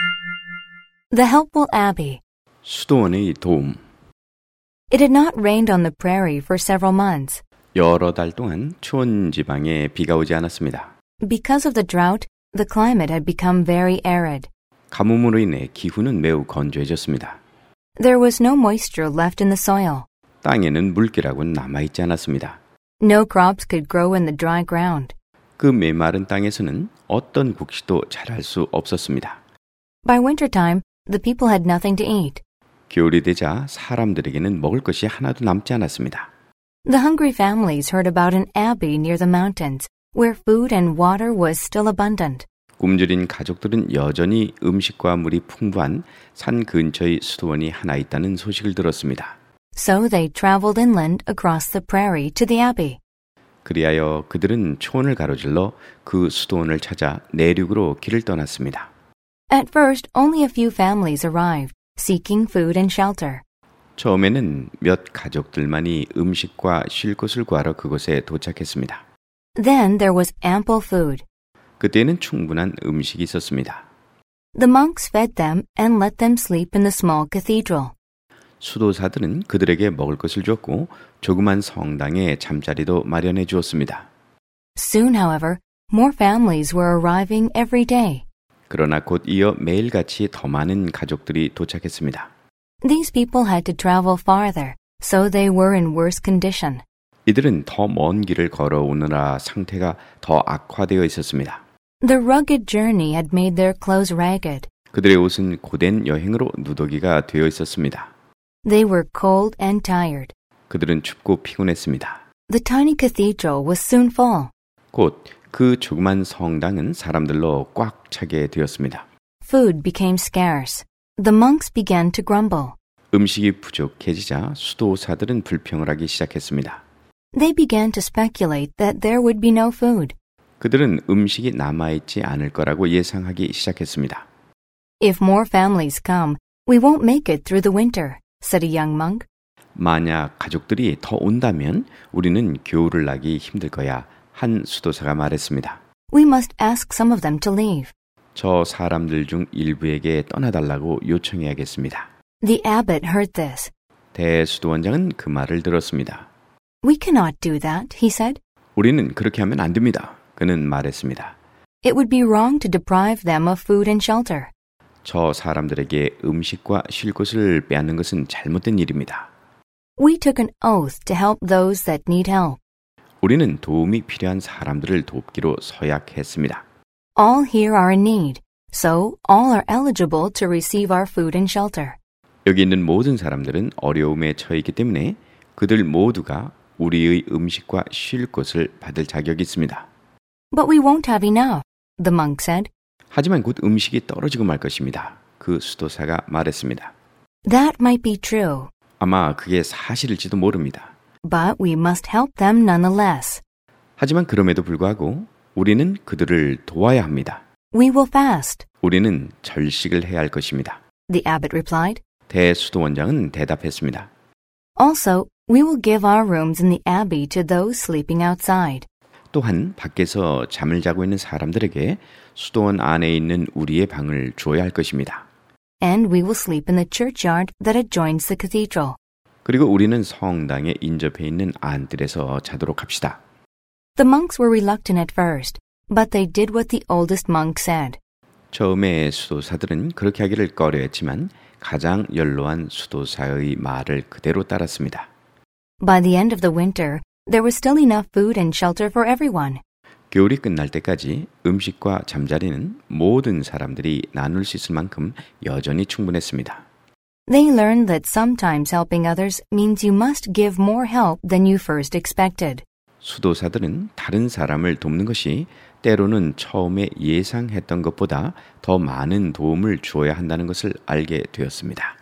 The Helpful Abbey. 수도원의 도움. It had not rained on the prairie for several months. 여러 달 동안 추운 지방에 비가 오지 않았습니다. Because of the drought, the climate had become very arid. 가뭄으로 인해 기후는 매우 건조해졌습니다. There was no moisture left in the soil. 땅에는 물기라고는 남아있지 않았습니다. No crops could grow in the dry ground. 그 메마른 땅에서는 어떤 곡식도 자랄 수 없었습니다. By wintertime, the people had nothing to eat. 겨울이 되자 사람들에게는 먹을 것이 하나도 남지 않았습니다. The hungry families heard about an abbey near the mountains, where food and water was still abundant. 굶주린 가족들은 여전히 음식과 물이 풍부한 산 근처의 수도원이 하나 있다는 소식을 들었습니다. So they traveled inland across the prairie to the abbey. 그리하여 그들은 초원을 가로질러 그 수도원을 찾아 내륙으로 길을 떠났습니다. At first, only a few families arrived, seeking food and shelter. 처음에는 몇 가족들만이 음식과 쉴 곳을 구하러 그곳에 도착했습니다. Then there was ample food. 그때는 충분한 음식이 있었습니다. The monks fed them and let them sleep in the small cathedral. 수도사들은 그들에게 먹을 것을 주었고 조그만 성당에 잠자리도 마련해 주었습니다. Soon, however, more families were arriving every day. 그러나 곧 이어 매일같이 더 많은 가족들이 도착했습니다. These people had to travel farther, so they were in worse condition. 이들은 더 먼 길을 걸어오느라 상태가 더 악화되어 있었습니다. The rugged journey had made their clothes ragged. 그들의 옷은 고된 여행으로 누더기가 되어 있었습니다. They were cold and tired. 그들은 춥고 피곤했습니다. The tiny cathedral was soon full. 곧 그 조그만 성당은 사람들로 꽉 차게 되었습니다. Food became scarce. The monks began to grumble. 음식이 부족해지자 수도사들은 불평을 하기 시작했습니다. They began to speculate that there would be no food. 그들은 음식이 남아있지 않을 거라고 예상하기 시작했습니다. If more families come, we won't make it through the winter, said a young monk. 만약 가족들이 더 온다면 우리는 겨울을 나기 힘들 거야. 한 수도사가 말했습니다. We must ask some of them to leave. 저 사람들 중 일부에게 떠나달라고 요청해야겠습니다. The abbot heard this. 대수도원장은 그 말을 들었습니다. We cannot do that, he said. 우리는 그렇게 하면 안 됩니다. 그는 말했습니다. It would be wrong to deprive them of food and shelter. 저 사람들에게 음식과 쉴 곳을 빼앗는 것은 잘못된 일입니다. We took an oath to help those that need help. 우리는 도움이 필요한 사람들을 돕기로 서약했습니다. All here are in need, so all are eligible to receive our food and shelter. 여기 있는 모든 사람들은 어려움에 처해 있기 때문에 그들 모두가 우리의 음식과 쉴 곳을 받을 자격이 있습니다. But we won't have enough, the monk said. 하지만 곧 음식이 떨어지고 말 것입니다. 그 수도사가 말했습니다. That might be true, 아마 그게 사실일지도 모릅니다. but we must help them nonetheless. 하지만 그럼에도 불구하고 우리는 그들을 도와야 합니다. We will fast, 우리는 절식을 해야 할 것입니다. the abbot replied. 대수도원장은 대답했습니다. Also, we will give our rooms in the abbey to those sleeping outside. 또한 밖에서 잠을 자고 있는 사람들에게 수도원 안에 있는 우리의 방을 주어야 할 것입니다. And we will sleep in the churchyard that adjoins the cathedral. 그리고 우리는 성당에 인접해 있는 안뜰에서 자도록 합시다. The monks were reluctant at first, but they did what the oldest monk said. 처음에 수도사들은 그렇게 하기를 꺼려했지만 가장 연로한 수도사의 말을 그대로 따랐습니다. By the end of the winter, there was still enough food and shelter for everyone. 겨울이 끝날 때까지 음식과 잠자리는 모든 사람들이 나눌 수 있을 만큼 여전히 충분했습니다. They learned that sometimes helping others means you must give more help than you first expected. 수도사들은 다른 사람을 돕는 것이 때로는 처음에 예상했던 것보다 더 많은 도움을 주어야 한다는 것을 알게 되었습니다.